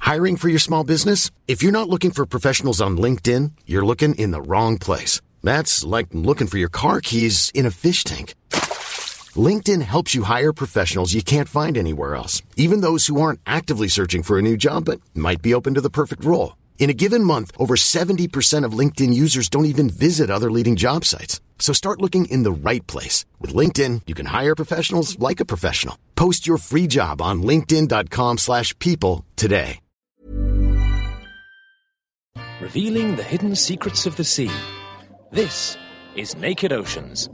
Hiring for your small business? If you're not looking for professionals on LinkedIn, you're looking in the wrong place. That's like looking for your car keys in a fish tank. LinkedIn helps you hire professionals you can't find anywhere else, even those who aren't actively searching for a new job but might be open to the perfect role. In a given month, over 70% of LinkedIn users don't even visit other leading job sites. So start looking in the right place. With LinkedIn, you can hire professionals like a professional. Post your free job on linkedin.com/people today. Revealing the hidden secrets of the sea. This is Naked Oceans.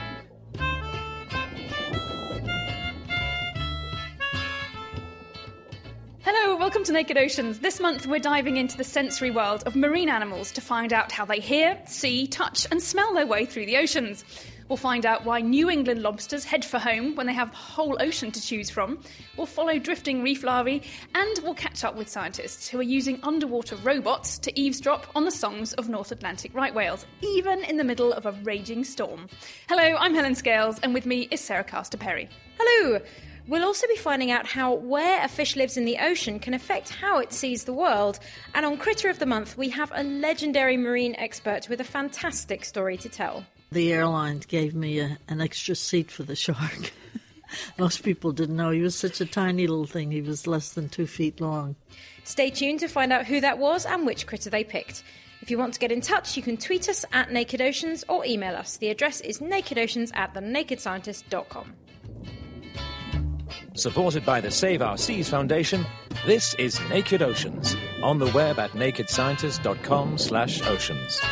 Hello, welcome to Naked Oceans. This month we're diving into the sensory world of marine animals to find out how they hear, see, touch and smell their way through the oceans. We'll find out why New England lobsters head for home when they have the whole ocean to choose from. We'll follow drifting reef larvae, and we'll catch up with scientists who are using underwater robots to eavesdrop on the songs of North Atlantic right whales, even in the middle of a raging storm. Hello, I'm Helen Scales, and with me is Sarah Castor-Perry. Hello! We'll also be finding out how where a fish lives in the ocean can affect how it sees the world. And on Critter of the Month, we have a legendary marine expert with a fantastic story to tell. The airline gave me an extra seat for the shark. Most people didn't know. He was such a tiny little thing. He was less than 2 feet long. Stay tuned to find out who that was and which critter they picked. If you want to get in touch, you can tweet us at Naked Oceans or email us. The address is nakedoceans@thenakedscientist.com. Supported by the Save Our Seas Foundation, this is Naked Oceans, on the web at nakedscientist.com/oceans.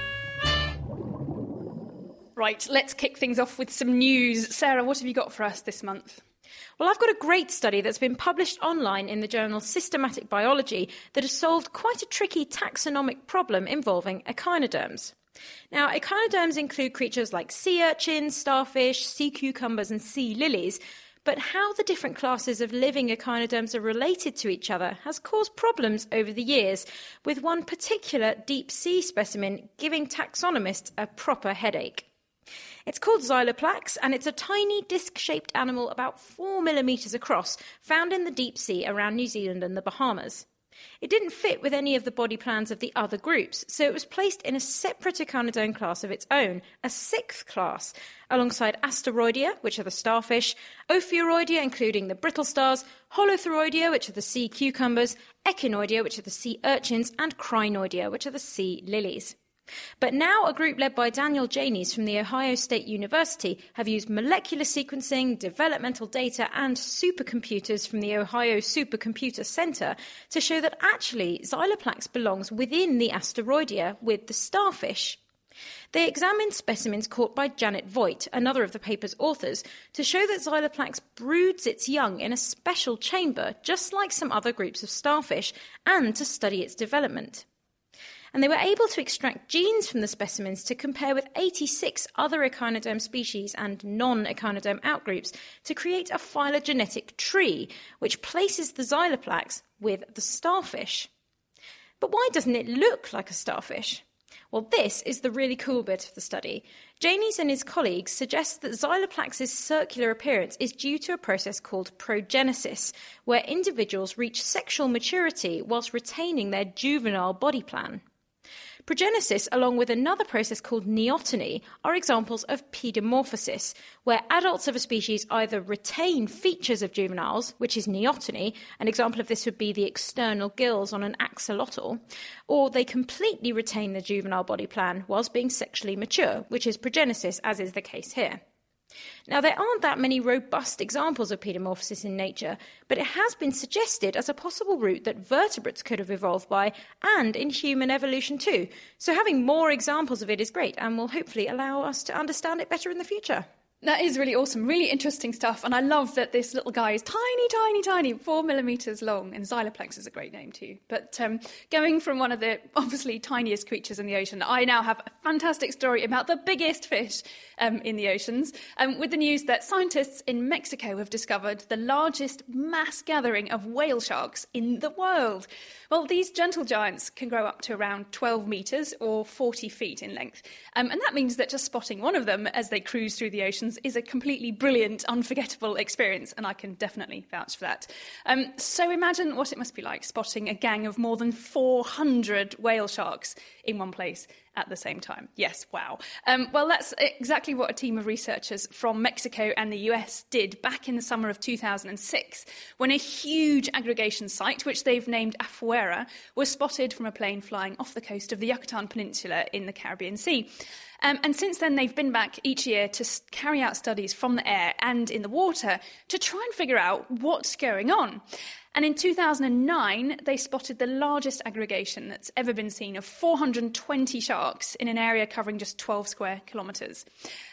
Right, let's kick things off with some news. Sarah, what have you got for us this month? Well, I've got a great study that's been published online in the journal Systematic Biology that has solved quite a tricky taxonomic problem involving echinoderms. Now, echinoderms include creatures like sea urchins, starfish, sea cucumbers and sea lilies, but how the different classes of living echinoderms are related to each other has caused problems over the years, with one particular deep-sea specimen giving taxonomists a proper headache. It's called Xyloplax, and it's a tiny disc-shaped animal about 4 millimetres across, found in the deep sea around New Zealand and the Bahamas. It didn't fit with any of the body plans of the other groups, so it was placed in a separate echinoderm class of its own, a 6th class, alongside Asteroidea, which are the starfish, Ophiuroidea, including the brittle stars, Holothuriidea, which are the sea cucumbers, Echinoidea, which are the sea urchins, and Crinoidea, which are the sea lilies. But now a group led by Daniel Janies from the Ohio State University have used molecular sequencing, developmental data and supercomputers from the Ohio Supercomputer Center to show that actually Xyloplax belongs within the Asteroidea with the starfish. They examined specimens caught by Janet Voigt, another of the paper's authors, to show that Xyloplax broods its young in a special chamber, just like some other groups of starfish, and to study its development. And they were able to extract genes from the specimens to compare with 86 other echinoderm species and non-echinoderm outgroups to create a phylogenetic tree, which places the Xyloplax with the starfish. But why doesn't it look like a starfish? Well, this is the really cool bit of the study. Janies and his colleagues suggest that Xyloplax's circular appearance is due to a process called progenesis, where individuals reach sexual maturity whilst retaining their juvenile body plan. Progenesis, along with another process called neoteny, are examples of pedimorphosis, where adults of a species either retain features of juveniles, which is neoteny, an example of this would be the external gills on an axolotl, or they completely retain the juvenile body plan whilst being sexually mature, which is progenesis, as is the case here. Now, there aren't that many robust examples of pedimorphosis in nature, but it has been suggested as a possible route that vertebrates could have evolved by, and in human evolution too. So having more examples of it is great and will hopefully allow us to understand it better in the future. That is really awesome, really interesting stuff, and I love that this little guy is tiny, tiny, tiny, 4 millimetres long, and Xyloplax is a great name too. But going from one of the obviously tiniest creatures in the ocean, I now have a fantastic story about the biggest fish in the oceans, with the news that scientists in Mexico have discovered the largest mass gathering of whale sharks in the world. Well, these gentle giants can grow up to around 12 metres or 40 feet in length, and that means that just spotting one of them as they cruise through the oceans Oceans is a completely brilliant, unforgettable experience, and I can definitely vouch for that. So imagine what it must be like spotting a gang of more than 400 whale sharks in one place at the same time. Yes, wow. Well, that's exactly what a team of researchers from Mexico and the US did back in the summer of 2006, when a huge aggregation site, which they've named Afuera, was spotted from a plane flying off the coast of the Yucatan Peninsula in the Caribbean Sea. And since then, they've been back each year to carry out studies from the air and in the water to try and figure out what's going on. And in 2009, they spotted the largest aggregation that's ever been seen of 420 sharks in an area covering just 12 square kilometres.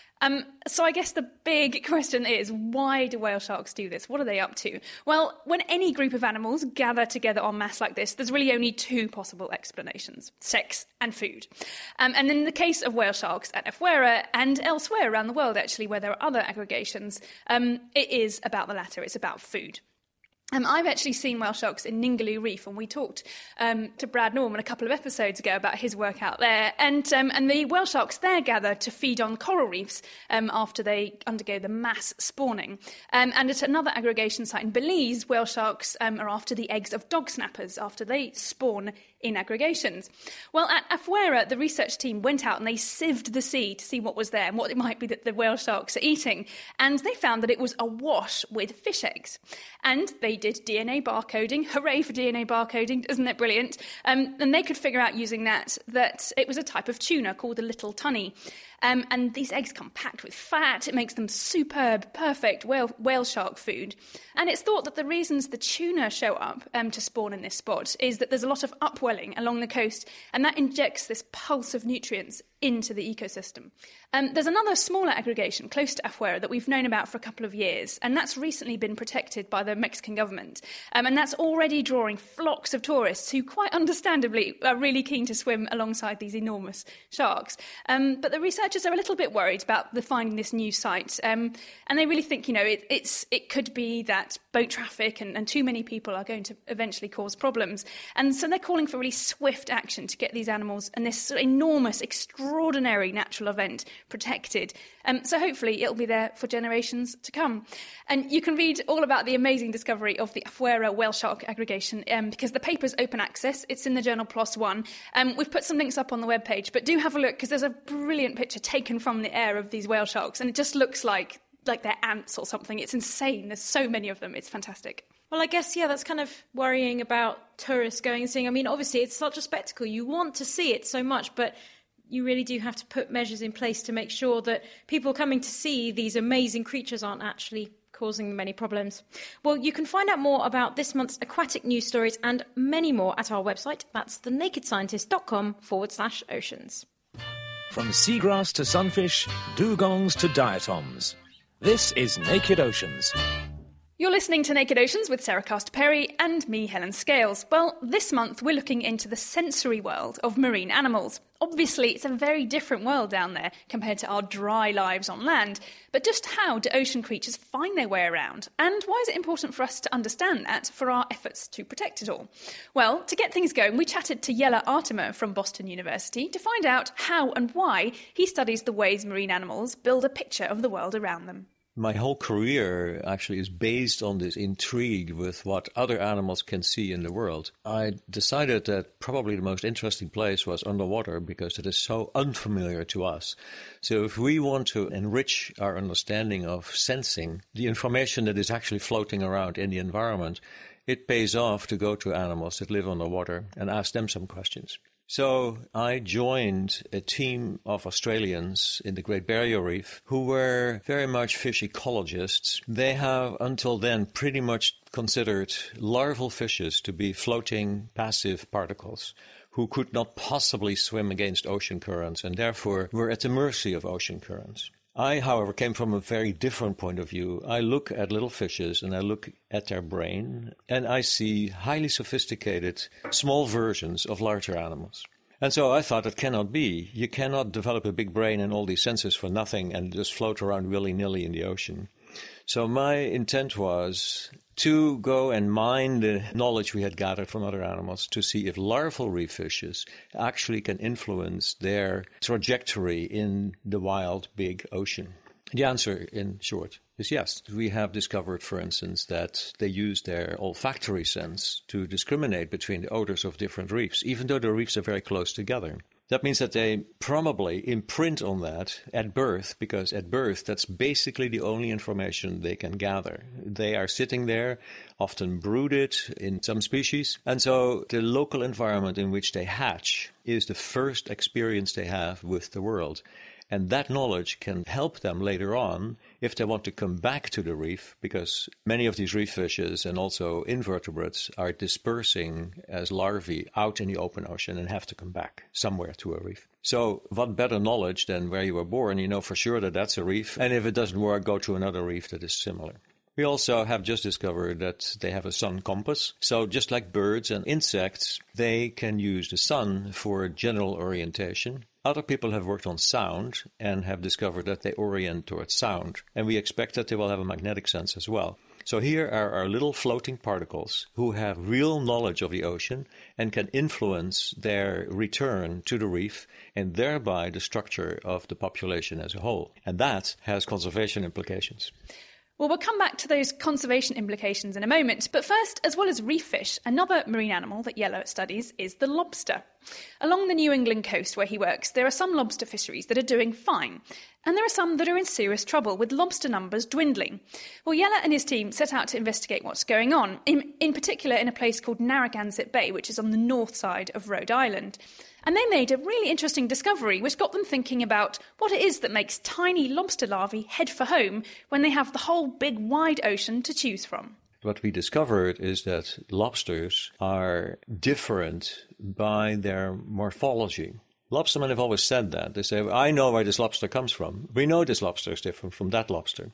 So I guess the big question is, why do whale sharks do this? What are they up to? Well, when any group of animals gather together en masse like this, there's really only two possible explanations: sex and food. And in the case of whale sharks at Afuera and elsewhere around the world, actually, where there are other aggregations, it is about the latter. It's about food. I've actually seen whale sharks in Ningaloo Reef, and we talked to Brad Norman a couple of episodes ago about his work out there. And the whale sharks there gather to feed on coral reefs after they undergo the mass spawning. And at another aggregation site in Belize, whale sharks are after the eggs of dog snappers after they spawn in aggregations. Well, at Afuera, the research team went out and they sieved the sea to see what was there and what it might be that the whale sharks are eating. And they found that it was awash with fish eggs. And they did DNA barcoding. Hooray for DNA barcoding, isn't it brilliant? And they could figure out using that it was a type of tuna called the little tunny. And these eggs come packed with fat. It makes them superb, perfect whale shark food. And it's thought that the reasons the tuna show up to spawn in this spot is that there's a lot of upwelling along the coast, and that injects this pulse of nutrients into the ecosystem. There's another smaller aggregation close to Afuera that we've known about for a couple of years, and that's recently been protected by the Mexican government. And that's already drawing flocks of tourists who, quite understandably, are really keen to swim alongside these enormous sharks. But the researchers are a little bit worried about finding this new site, and they really think, it could be that boat traffic and too many people are going to eventually cause problems. And so they're calling for really swift action to get these animals and this enormous, extraordinary natural event protected. So hopefully it'll be there for generations to come. And you can read all about the amazing discovery of the Afuera whale shark aggregation because the paper's open access. It's in the journal PLOS One. We've put some links up on the webpage, but do have a look because there's a brilliant picture taken from the air of these whale sharks, and it just looks like they're ants or something. It's insane. There's so many of them. It's fantastic. Well, I guess, that's kind of worrying about tourists going and seeing. I mean, obviously, it's such a spectacle. You want to see it so much, but you really do have to put measures in place to make sure that people coming to see these amazing creatures aren't actually causing them any problems. Well, you can find out more about this month's aquatic news stories and many more at our website. That's thenakedscientist.com/oceans. From seagrass to sunfish, dugongs to diatoms. This is Naked Oceans. You're listening to Naked Oceans with Sarah Castor-Perry and me, Helen Scales. Well, this month we're looking into the sensory world of marine animals. Obviously, it's a very different world down there compared to our dry lives on land. But just how do ocean creatures find their way around? And why is it important for us to understand that for our efforts to protect it all? Well, to get things going, we chatted to Jelle Artemer from Boston University to find out how and why he studies the ways marine animals build a picture of the world around them. My whole career actually is based on this intrigue with what other animals can see in the world. I decided that probably the most interesting place was underwater because it is so unfamiliar to us. So if we want to enrich our understanding of sensing the information that is actually floating around in the environment, it pays off to go to animals that live underwater and ask them some questions. So I joined a team of Australians in the Great Barrier Reef who were very much fish ecologists. They have until then pretty much considered larval fishes to be floating passive particles who could not possibly swim against ocean currents and therefore were at the mercy of ocean currents. I, however, came from a very different point of view. I look at little fishes and I look at their brain and I see highly sophisticated small versions of larger animals. And so I thought it cannot be. You cannot develop a big brain and all these senses for nothing and just float around willy-nilly in the ocean. So my intent was to go and mine the knowledge we had gathered from other animals to see if larval reef fishes actually can influence their trajectory in the wild big ocean. The answer, in short, is yes. We have discovered, for instance, that they use their olfactory sense to discriminate between the odors of different reefs, even though the reefs are very close together. That means that they probably imprint on that at birth, because at birth, that's basically the only information they can gather. They are sitting there, often brooded in some species, and so the local environment in which they hatch is the first experience they have with the world. And that knowledge can help them later on if they want to come back to the reef, because many of these reef fishes and also invertebrates are dispersing as larvae out in the open ocean and have to come back somewhere to a reef. So what better knowledge than where you were born? You know for sure that that's a reef. And if it doesn't work, go to another reef that is similar. We also have just discovered that they have a sun compass. So just like birds and insects, they can use the sun for general orientation. Other people have worked on sound and have discovered that they orient towards sound. And we expect that they will have a magnetic sense as well. So here are our little floating particles who have real knowledge of the ocean and can influence their return to the reef and thereby the structure of the population as a whole. And that has conservation implications. Well, we'll come back to those conservation implications in a moment. But first, as well as reef fish, another marine animal that Jelle studies is the lobster. Along the New England coast where he works, there are some lobster fisheries that are doing fine. And there are some that are in serious trouble, with lobster numbers dwindling. Well, Jelle and his team set out to investigate what's going on, in particular in a place called Narragansett Bay, which is on the north side of Rhode Island. And they made a really interesting discovery, which got them thinking about what it is that makes tiny lobster larvae head for home when they have the whole big, wide ocean to choose from. What we discovered is that lobsters are different by their morphology. Lobstermen have always said that. They say, I know where this lobster comes from. We know this lobster is different from that lobster.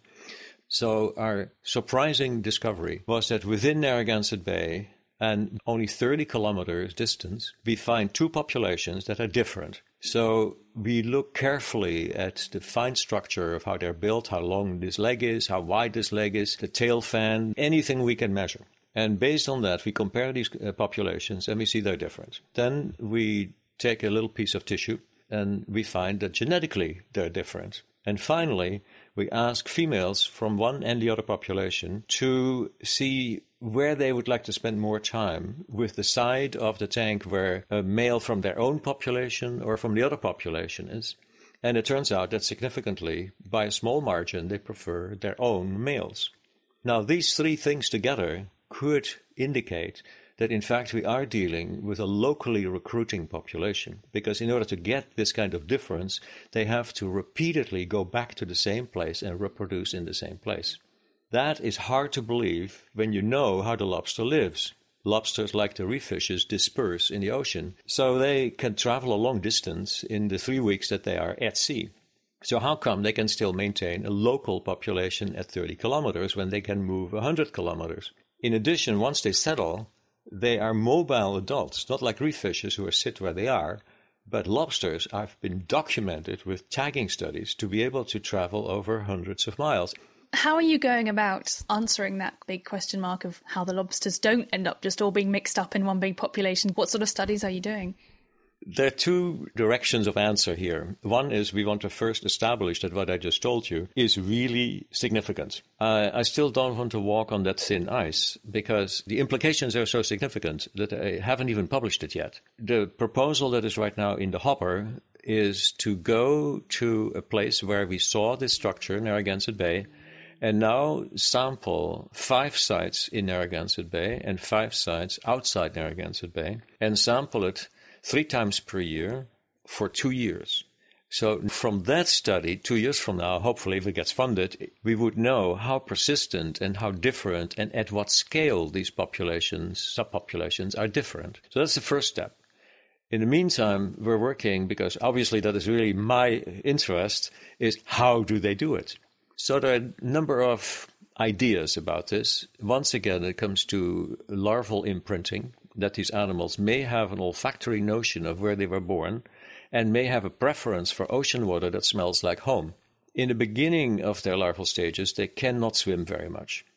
So our surprising discovery was that within Narragansett Bay, and only 30 kilometers distance, we find two populations that are different. So we look carefully at the fine structure of how they're built, how long this leg is, how wide this leg is, the tail fan, anything we can measure. And based on that, we compare these populations and we see they're different. Then we take a little piece of tissue and we find that genetically they're different. And finally, we ask females from one and the other population to see where they would like to spend more time, with the side of the tank where a male from their own population or from the other population is. And it turns out that significantly, by a small margin, they prefer their own males. Now, these three things together could indicate that, in fact, we are dealing with a locally recruiting population, because in order to get this kind of difference, they have to repeatedly go back to the same place and reproduce in the same place. That is hard to believe when you know how the lobster lives. Lobsters, like the reef fishes, disperse in the ocean, so they can travel a long distance in the 3 weeks that they are at sea. So how come they can still maintain a local population at 30 kilometers when they can move 100 kilometers? In addition, once they settle, they are mobile adults, not like reef fishes who sit where they are, but lobsters have been documented with tagging studies to be able to travel over hundreds of miles. How are you going about answering that big question mark of how the lobsters don't end up just all being mixed up in one big population? What sort of studies are you doing? There are two directions of answer here. One is we want to first establish that what I just told you is really significant. I still don't want to walk on that thin ice because the implications are so significant that I haven't even published it yet. The proposal that is right now in the hopper is to go to a place where we saw this structure, Narragansett Bay, and now sample 5 sites in Narragansett Bay and 5 sites outside Narragansett Bay, and sample it 3 times per year for 2 years. So from that study, 2 years from now, hopefully if it gets funded, we would know how persistent and how different and at what scale these populations, subpopulations are different. So that's the first step. In the meantime, we're working, because obviously that is really my interest, is how do they do it? So there are a number of ideas about this. Once again, it comes to larval imprinting, that these animals may have an olfactory notion of where they were born and may have a preference for ocean water that smells like home. In the beginning of their larval stages, they cannot swim very much.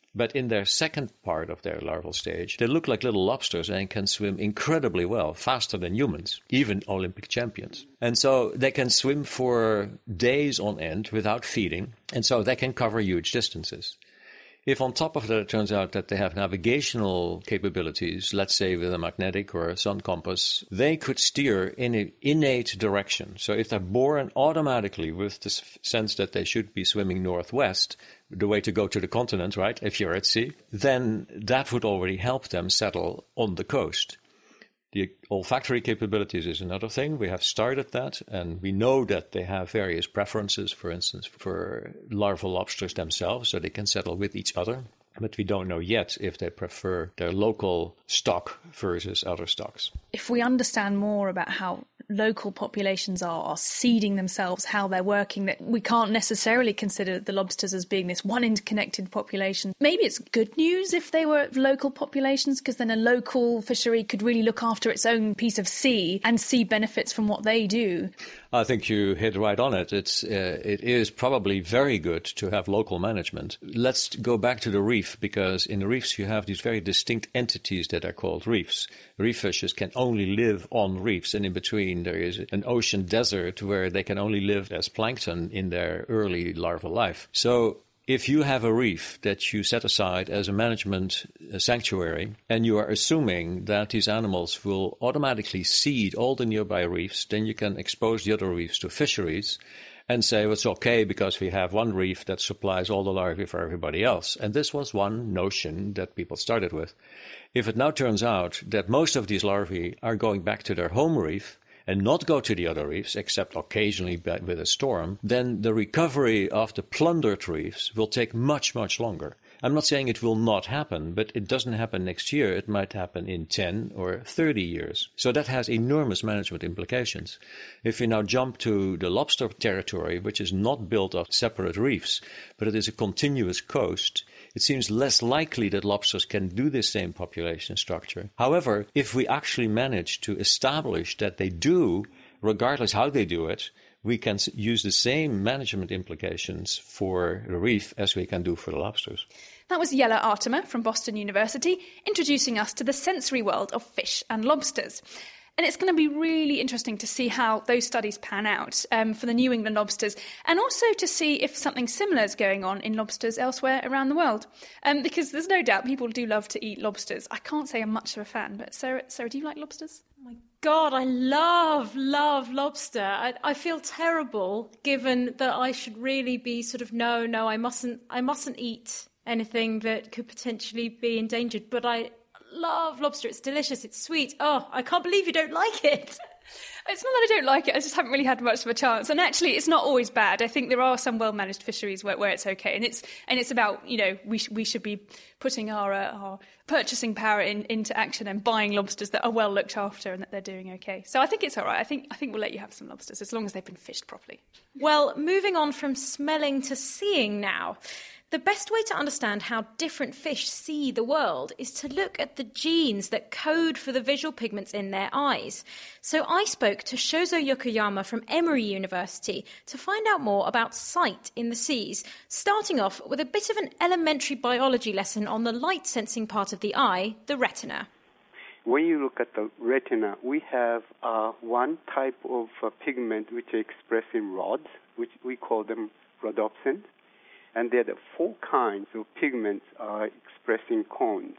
But in their second part of their larval stage, they look like little lobsters and can swim incredibly well, faster than humans, even Olympic champions. And so they can swim for days on end without feeding, and so they can cover huge distances. If on top of that it turns out that they have navigational capabilities, let's say with a magnetic or a sun compass, they could steer in an innate direction. So if they're born automatically with the sense that they should be swimming northwest, the way to go to the continent, right, if you're at sea, then that would already help them settle on the coast. The olfactory capabilities is another thing. We have started that, and we know that they have various preferences, for instance, for larval lobsters themselves, so they can settle with each other. But we don't know yet if they prefer their local stock versus other stocks. If we understand more about how local populations are seeding themselves, how they're working, that we can't necessarily consider the lobsters as being this one interconnected population. Maybe it's good news if they were local populations, because then a local fishery could really look after its own piece of sea and see benefits from what they do. I think you hit right on it. It is probably very good to have local management. Let's go back to the reef, because in the reefs you have these very distinct entities that are called reefs. Reef fishes can only live on reefs, and in between there is an ocean desert where they can only live as plankton in their early larval life. So if you have a reef that you set aside as a management sanctuary, and you are assuming that these animals will automatically seed all the nearby reefs, then you can expose the other reefs to fisheries and say, well, it's okay because we have one reef that supplies all the larvae for everybody else. And this was one notion that people started with. If it now turns out that most of these larvae are going back to their home reef and not go to the other reefs, except occasionally with a storm, then the recovery of the plundered reefs will take much, much longer. I'm not saying it will not happen, but it doesn't happen next year. It might happen in 10 or 30 years. So that has enormous management implications. If we now jump to the lobster territory, which is not built of separate reefs, but it is a continuous coast, it seems less likely that lobsters can do the same population structure. However, if we actually manage to establish that they do, regardless how they do it, we can use the same management implications for the reef as we can do for the lobsters. That was Jelle Artema from Boston University, introducing us to the sensory world of fish and lobsters. And it's going to be really interesting to see how those studies pan out for the New England lobsters, and also to see if something similar is going on in lobsters elsewhere around the world. Because there's no doubt people do love to eat lobsters. I can't say I'm much of a fan, but Sarah, do you like lobsters? Oh my God, I love lobster. I feel terrible given that I should really be sort of, no, I mustn't eat anything that could potentially be endangered, but I love lobster. It's delicious. It's sweet. Oh, I can't believe you don't like it. It's not that I don't like it, I just haven't really had much of a chance. And actually, it's not always bad. I think there are some well-managed fisheries where it's okay. And it's about, we should be putting our purchasing power into action and buying lobsters that are well looked after and that they're doing okay. So I think it's all right. I think we'll let you have some lobsters as long as they've been fished properly. Well, moving on from smelling to seeing now. The best way to understand how different fish see the world is to look at the genes that code for the visual pigments in their eyes. So I spoke to Shozo Yokoyama from Emory University to find out more about sight in the seas, starting off with a bit of an elementary biology lesson on the light-sensing part of the eye, the retina. When you look at the retina, we have one type of pigment which are expressed in rods, which we call them rhodopsin. And there are 4 kinds of pigments expressed in cones.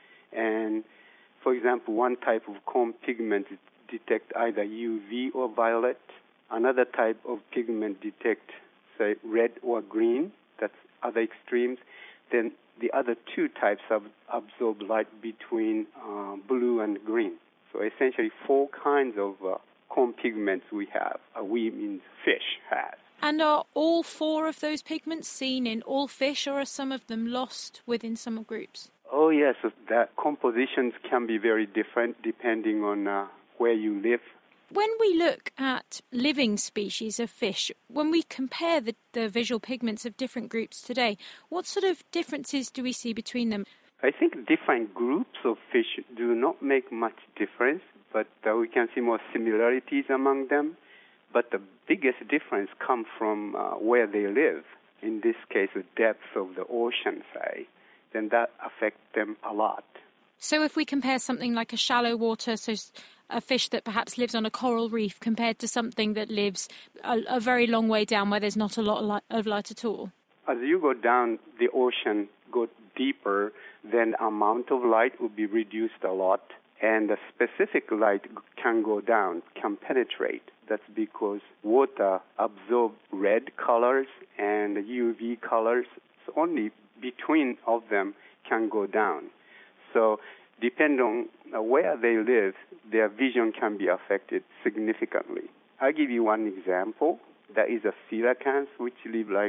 And, for example, one type of cone pigment detects either UV or violet. Another type of pigment detects, say, red or green. That's other extremes. Then the other 2 types absorb light between blue and green. So essentially 4 kinds of cone pigments we have. We means fish has. And are all 4 of those pigments seen in all fish, or are some of them lost within some groups? Oh, yes. The compositions can be very different depending on where you live. When we look at living species of fish, when we compare the visual pigments of different groups today, what sort of differences do we see between them? I think different groups of fish do not make much difference, but we can see more similarities among them. But the biggest difference comes from where they live. In this case, the depth of the ocean, say. then that affects them a lot. So if we compare something like a shallow water, so a fish that perhaps lives on a coral reef compared to something that lives a very long way down where there's not a lot of light at all? As you go down the ocean, go deeper, then the amount of light will be reduced a lot, and the specific light can go down, can penetrate. That's because water absorbs red colors and UV colors. So only between of them can go down. So depending on where they live, their vision can be affected significantly. I'll give you one example. There is a coelacanth which live like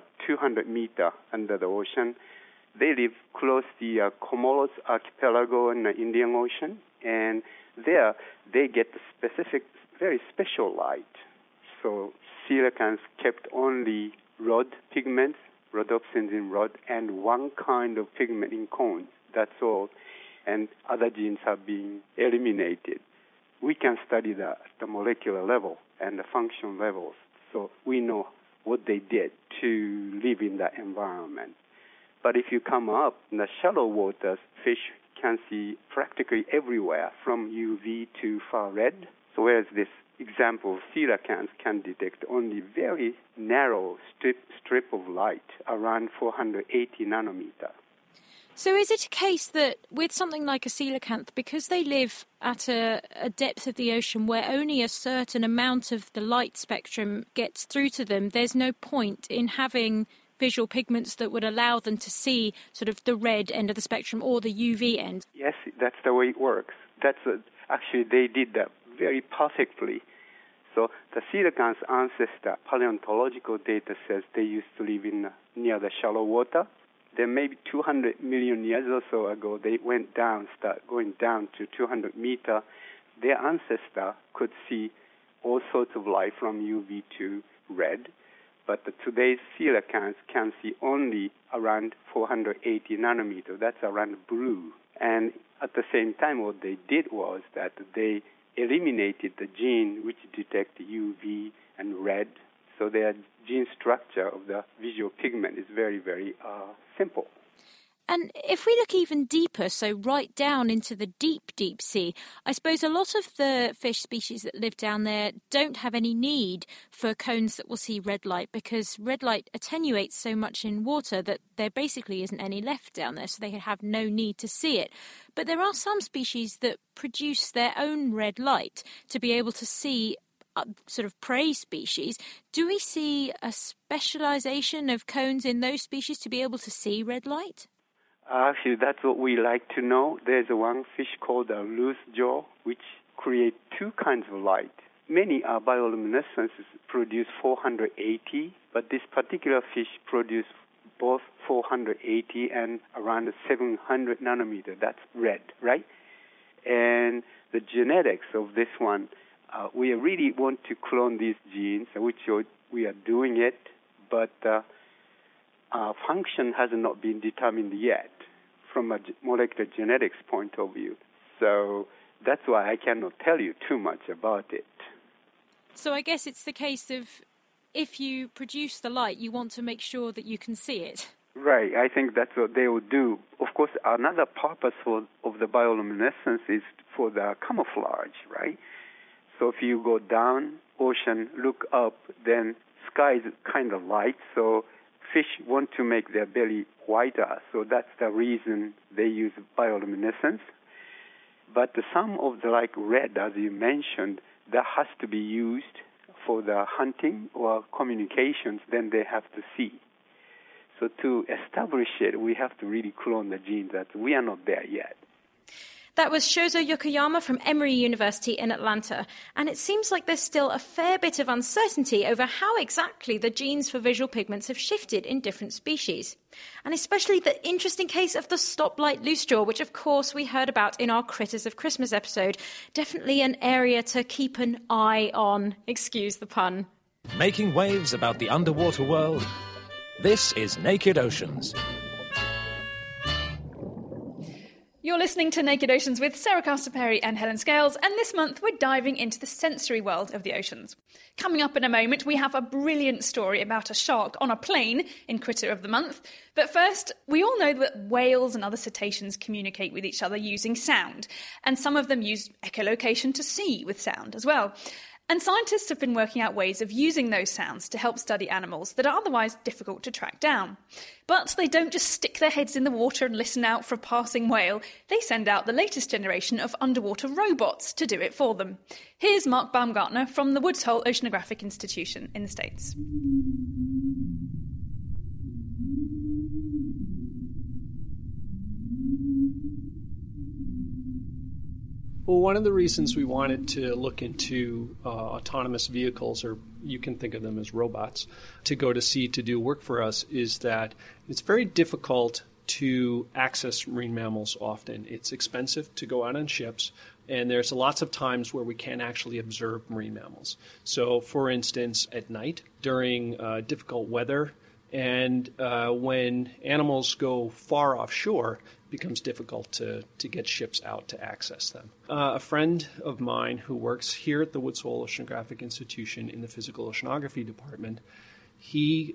200 meters under the ocean. They live close to the Comoros archipelago in the Indian Ocean, and there they get specific, very special light. So coelacanths kept only rod pigments, rhodopsins in rod, and one kind of pigment in cones. That's all. And other genes are being eliminated. We can study that at the molecular level and the function levels. So we know what they did to live in that environment. But if you come up in the shallow waters, fish can see practically everywhere from UV to far red. So whereas this example of coelacanths can detect only very narrow strip of light around 480 nanometer. So is it a case that with something like a coelacanth, because they live at a depth of the ocean where only a certain amount of the light spectrum gets through to them, there's no point in having visual pigments that would allow them to see sort of the red end of the spectrum or the UV end? Yes, that's the way it works. Actually, they did that very perfectly. So the coelacanth's ancestor, paleontological data says they used to live near the shallow water. Then maybe 200 million years or so ago, they went down, start going down to 200 meters. Their ancestor could see all sorts of light from UV to red, but today's coelacanths can see only around 480 nanometers. That's around blue. And at the same time, what they did was that they eliminated the gene which detect UV and red. So their gene structure of the visual pigment is very, very simple. And if we look even deeper, so right down into the deep, deep sea, I suppose a lot of the fish species that live down there don't have any need for cones that will see red light, because red light attenuates so much in water that there basically isn't any left down there, so they have no need to see it. But there are some species that produce their own red light to be able to see sort of prey species. Do we see a specialization of cones in those species to be able to see red light? Actually, that's what we like to know. There's one fish called a loose jaw, which create two kinds of light. Many bioluminescences produce 480, but this particular fish produce both 480 and around 700 nanometer. That's red, right? And the genetics of this one, we really want to clone these genes, which we are doing it, but function has not been determined yet from a molecular genetics point of view. So that's why I cannot tell you too much about it. So I guess it's the case of if you produce the light, you want to make sure that you can see it. Right. I think that's what they will do. Of course, another purpose of the bioluminescence is for the camouflage, right? So if you go down ocean, look up, then sky is kind of light, so fish want to make their belly whiter, so that's the reason they use bioluminescence. But some of the red, as you mentioned, that has to be used for the hunting or communications, then they have to see. So to establish it, we have to really clone the genes. That we are not there yet. That was Shozo Yokoyama from Emory University in Atlanta. And it seems like there's still a fair bit of uncertainty over how exactly the genes for visual pigments have shifted in different species. And especially the interesting case of the stoplight loosejaw, which of course we heard about in our Critters of Christmas episode. Definitely an area to keep an eye on. Excuse the pun. Making waves about the underwater world. This is Naked Oceans. You're listening to Naked Oceans with Sarah Castor-Perry and Helen Scales, and this month we're diving into the sensory world of the oceans. Coming up in a moment, we have a brilliant story about a shark on a plane in Critter of the Month. But first, we all know that whales and other cetaceans communicate with each other using sound, and some of them use echolocation to see with sound as well. And scientists have been working out ways of using those sounds to help study animals that are otherwise difficult to track down. But they don't just stick their heads in the water and listen out for a passing whale. They send out the latest generation of underwater robots to do it for them. Here's Mark Baumgartner from the Woods Hole Oceanographic Institution in the States. Well, one of the reasons we wanted to look into autonomous vehicles, or you can think of them as robots, to go to sea to do work for us is that it's very difficult to access marine mammals often. It's expensive to go out on ships, and there's lots of times where we can't actually observe marine mammals. So, for instance, at night, during difficult weather, and when animals go far offshore, it becomes difficult to get ships out to access them. A friend of mine who works here at the Woods Hole Oceanographic Institution in the Physical Oceanography Department, he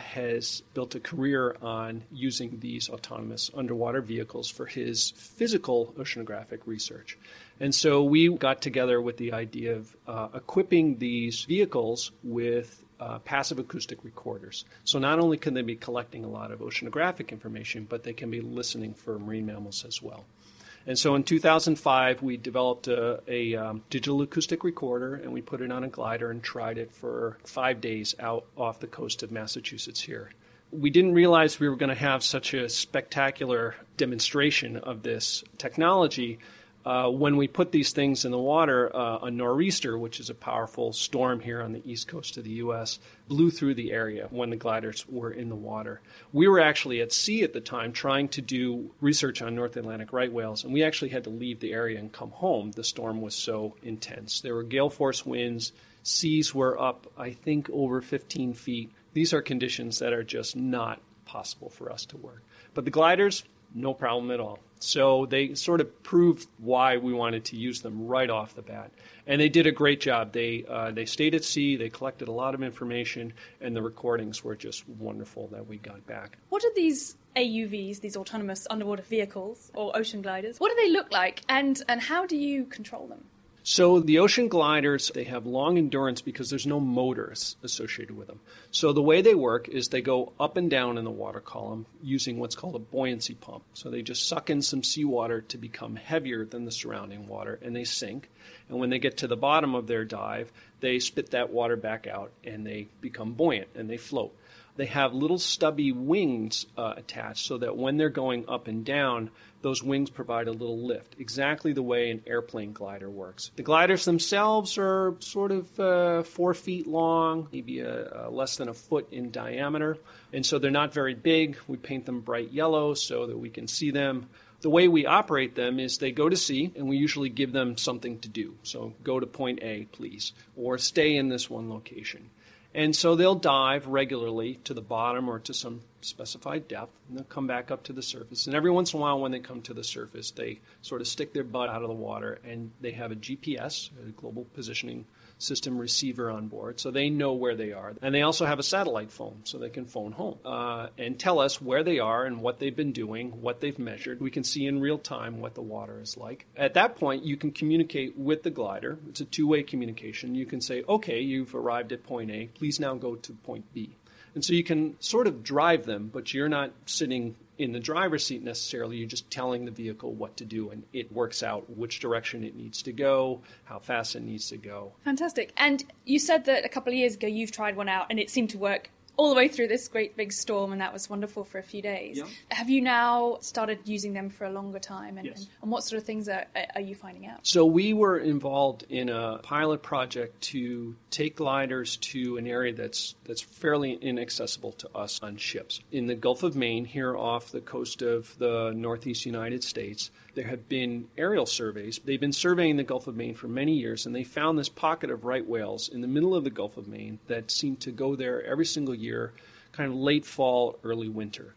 has built a career on using these autonomous underwater vehicles for his physical oceanographic research. And so we got together with the idea of equipping these vehicles with passive acoustic recorders. So not only can they be collecting a lot of oceanographic information, but they can be listening for marine mammals as well. And so in 2005, we developed a digital acoustic recorder, and we put it on a glider and tried it for 5 days out off the coast of Massachusetts here. We didn't realize we were going to have such a spectacular demonstration of this technology. When we put these things in the water, a nor'easter, which is a powerful storm here on the east coast of the U.S., blew through the area when the gliders were in the water. We were actually at sea at the time trying to do research on North Atlantic right whales, and we actually had to leave the area and come home. The storm was so intense. There were gale force winds. Seas were up, I think, over 15 feet. These are conditions that are just not possible for us to work. But the gliders, no problem at all. So they sort of proved why we wanted to use them right off the bat. And they did a great job. They stayed at sea, they collected a lot of information, and the recordings were just wonderful that we got back. What are these AUVs, these autonomous underwater vehicles, or ocean gliders? What do they look like, and how do you control them? So the ocean gliders, they have long endurance because there's no motors associated with them. So the way they work is they go up and down in the water column using what's called a buoyancy pump. So they just suck in some seawater to become heavier than the surrounding water, and they sink. And when they get to the bottom of their dive, they spit that water back out, and they become buoyant, and they float. They have little stubby wings attached so that when they're going up and down, those wings provide a little lift, exactly the way an airplane glider works. The gliders themselves are sort of 4 feet long, maybe less than a foot in diameter, and so they're not very big. We paint them bright yellow so that we can see them. The way we operate them is they go to sea, and we usually give them something to do. So go to point A, please, or stay in this one location. And so they'll dive regularly to the bottom or to some specified depth, and they'll come back up to the surface. And every once in a while when they come to the surface, they sort of stick their butt out of the water, and they have a GPS, a global positioning system receiver on board, so they know where they are. And they also have a satellite phone, so they can phone home and tell us where they are and what they've been doing, what they've measured. We can see in real time what the water is like. At that point, you can communicate with the glider. It's a two-way communication. You can say, okay, you've arrived at point A. Please now go to point B. And so you can sort of drive them, but you're not sitting in the driver's seat necessarily. You're just telling the vehicle what to do, and it works out which direction it needs to go, how fast it needs to go. Fantastic. And you said that a couple of years ago you've tried one out, and it seemed to work all the way through this great big storm, and that was wonderful for a few days. Yeah. Have you now started using them for a longer time? Yes. And what sort of things are you finding out? So we were involved in a pilot project to take gliders to an area that's fairly inaccessible to us on ships. In the Gulf of Maine, here off the coast of the northeast United States, there have been aerial surveys. They've been surveying the Gulf of Maine for many years, and they found this pocket of right whales in the middle of the Gulf of Maine that seemed to go there every single year, kind of late fall, early winter.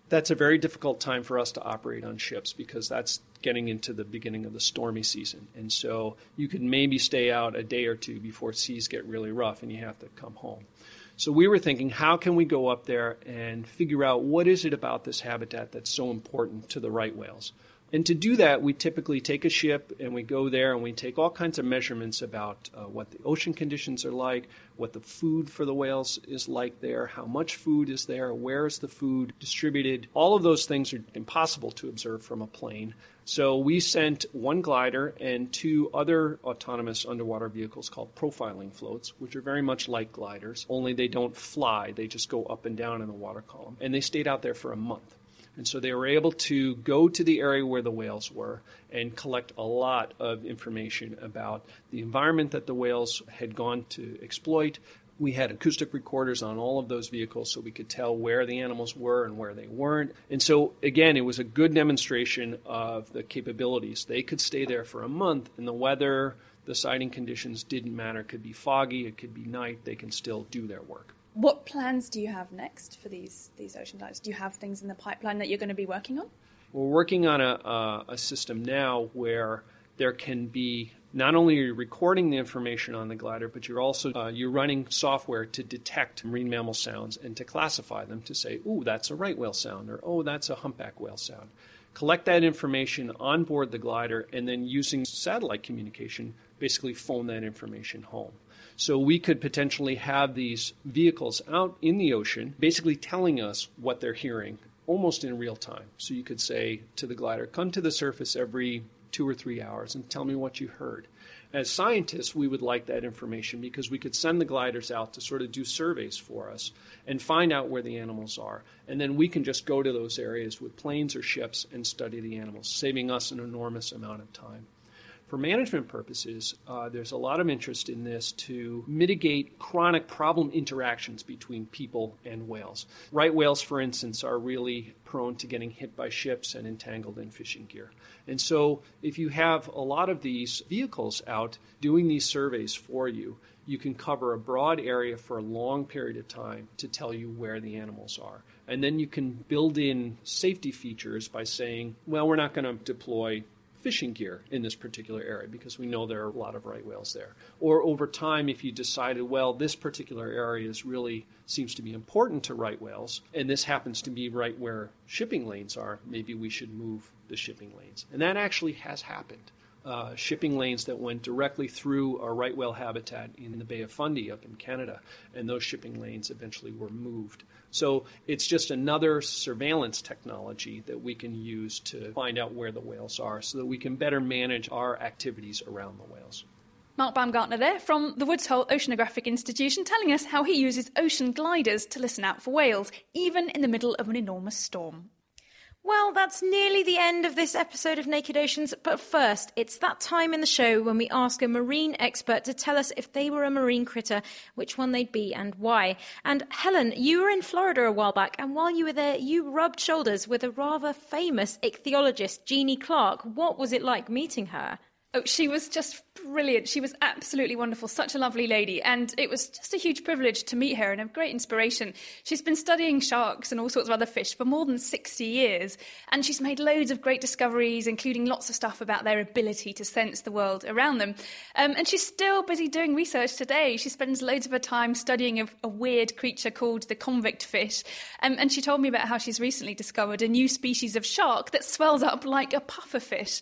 That's a very difficult time for us to operate on ships because that's getting into the beginning of the stormy season. And so you could maybe stay out a day or two before seas get really rough and you have to come home. So we were thinking, how can we go up there and figure out what is it about this habitat that's so important to the right whales? And to do that, we typically take a ship and we go there and we take all kinds of measurements about what the ocean conditions are like, what the food for the whales is like there, how much food is there, where is the food distributed. All of those things are impossible to observe from a plane. So we sent one glider and 2 other autonomous underwater vehicles called profiling floats, which are very much like gliders, only they don't fly. They just go up and down in the water column. And they stayed out there for a month. And so they were able to go to the area where the whales were and collect a lot of information about the environment that the whales had gone to exploit. We had acoustic recorders on all of those vehicles so we could tell where the animals were and where they weren't. And so, again, it was a good demonstration of the capabilities. They could stay there for a month, and the weather, the sighting conditions didn't matter. It could be foggy, it could be night. They can still do their work. What plans do you have next for these ocean gliders? Do you have things in the pipeline that you're going to be working on? We're working on a system now where there can be not only are you recording the information on the glider, but you're also you're running software to detect marine mammal sounds and to classify them to say, ooh, that's a right whale sound, or oh, that's a humpback whale sound. Collect that information on board the glider, and then using satellite communication, basically phone that information home. So we could potentially have these vehicles out in the ocean basically telling us what they're hearing almost in real time. So you could say to the glider, come to the surface every 2 or 3 hours and tell me what you heard. As scientists, we would like that information because we could send the gliders out to sort of do surveys for us and find out where the animals are. And then we can just go to those areas with planes or ships and study the animals, saving us an enormous amount of time. For management purposes, there's a lot of interest in this to mitigate chronic problem interactions between people and whales. Right whales, for instance, are really prone to getting hit by ships and entangled in fishing gear. And so if you have a lot of these vehicles out doing these surveys for you, you can cover a broad area for a long period of time to tell you where the animals are. And then you can build in safety features by saying, well, we're not going to deploy fishing gear in this particular area because we know there are a lot of right whales there. Or over time, if you decided, well, this particular area really seems to be important to right whales, and this happens to be right where shipping lanes are, maybe we should move the shipping lanes. And that actually has happened. Shipping lanes that went directly through a right whale habitat in the Bay of Fundy up in Canada, and those shipping lanes eventually were moved. So it's just another surveillance technology that we can use to find out where the whales are so that we can better manage our activities around the whales. Mark Baumgartner there from the Woods Hole Oceanographic Institution telling us how he uses ocean gliders to listen out for whales, even in the middle of an enormous storm. Well, that's nearly the end of this episode of Naked Oceans, but first, it's that time in the show when we ask a marine expert to tell us if they were a marine critter, which one they'd be and why. And Helen, you were in Florida a while back, and while you were there, you rubbed shoulders with a rather famous ichthyologist, Jeannie Clark. What was it like meeting her? Oh, she was just brilliant. She was absolutely wonderful, such a lovely lady, and it was just a huge privilege to meet her and a great inspiration. She's been studying sharks and all sorts of other fish for more than 60 years, and she's made loads of great discoveries, including lots of stuff about their ability to sense the world around them. And she's still busy doing research today. She spends loads of her time studying a weird creature called the convict fish, and she told me about how she's recently discovered a new species of shark that swells up like a pufferfish.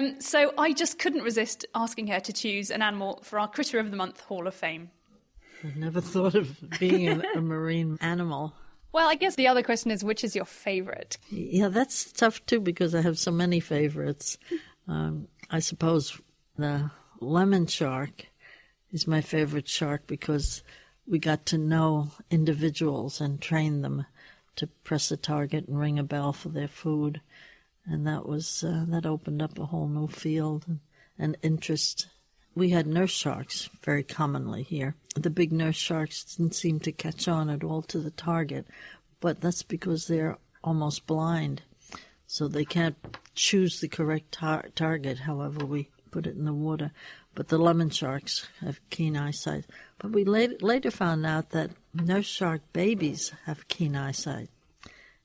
So I just couldn't resist asking her to choose an animal for our Critter of the Month Hall of Fame. I never thought of being a marine animal. Well, I guess the other question is, which is your favourite? Yeah, that's tough too because I have so many favourites. I suppose the lemon shark is my favourite shark because we got to know individuals and train them to press a target and ring a bell for their food. And that was that opened up a whole new field and interest. We had nurse sharks very commonly here. The big nurse sharks didn't seem to catch on at all to the target, but that's because they're almost blind, so they can't choose the correct target, however we put it in the water. But the lemon sharks have keen eyesight. But we later found out that nurse shark babies have keen eyesight.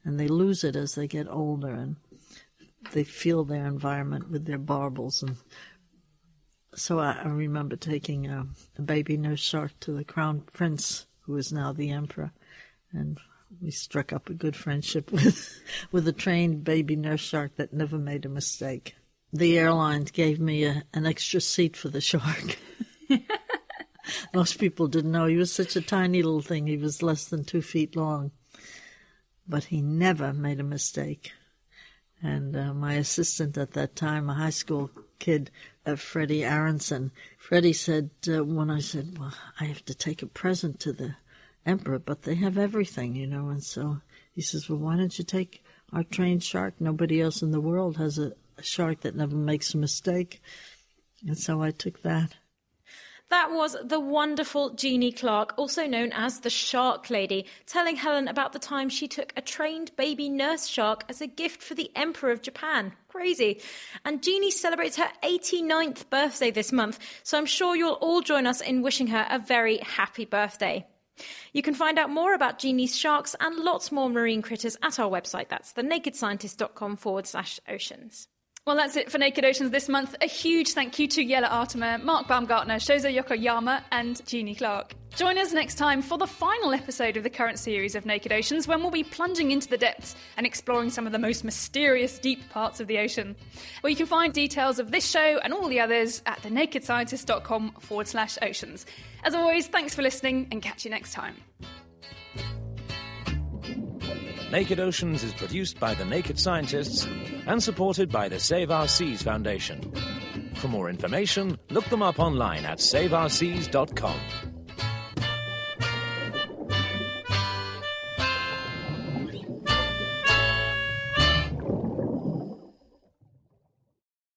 and they lose it as they get older, and they feel their environment with their barbels. And so I remember taking a baby nurse shark to the Crown Prince, who is now the Emperor, and we struck up a good friendship with a trained baby nurse shark that never made a mistake. The airline gave me an extra seat for the shark. Most people didn't know. He was such a tiny little thing. He was less than 2 feet long. But he never made a mistake. And my assistant at that time, a high school kid, Freddie Aronson, Freddie said, when I said, well, I have to take a present to the Emperor, but they have everything, you know. And so he says, well, why don't you take our trained shark? Nobody else in the world has a shark that never makes a mistake. And so I took that. That was the wonderful Jeannie Clark, also known as the Shark Lady, telling Helen about the time she took a trained baby nurse shark as a gift for the Emperor of Japan. Crazy. And Jeannie celebrates her 89th birthday this month, so I'm sure you'll all join us in wishing her a very happy birthday. You can find out more about Jeannie's sharks and lots more marine critters at our website. That's thenakedscientist.com/oceans. Well, that's it for Naked Oceans this month. A huge thank you to Jelle Artemer, Mark Baumgartner, Shozo Yokoyama and Jeannie Clark. Join us next time for the final episode of the current series of Naked Oceans, when we'll be plunging into the depths and exploring some of the most mysterious deep parts of the ocean. Well, you can find details of this show and all the others at thenakedscientist.com/oceans. As always, thanks for listening and catch you next time. Naked Oceans is produced by The Naked Scientists and supported by the Save Our Seas Foundation. For more information, look them up online at saveourseas.com.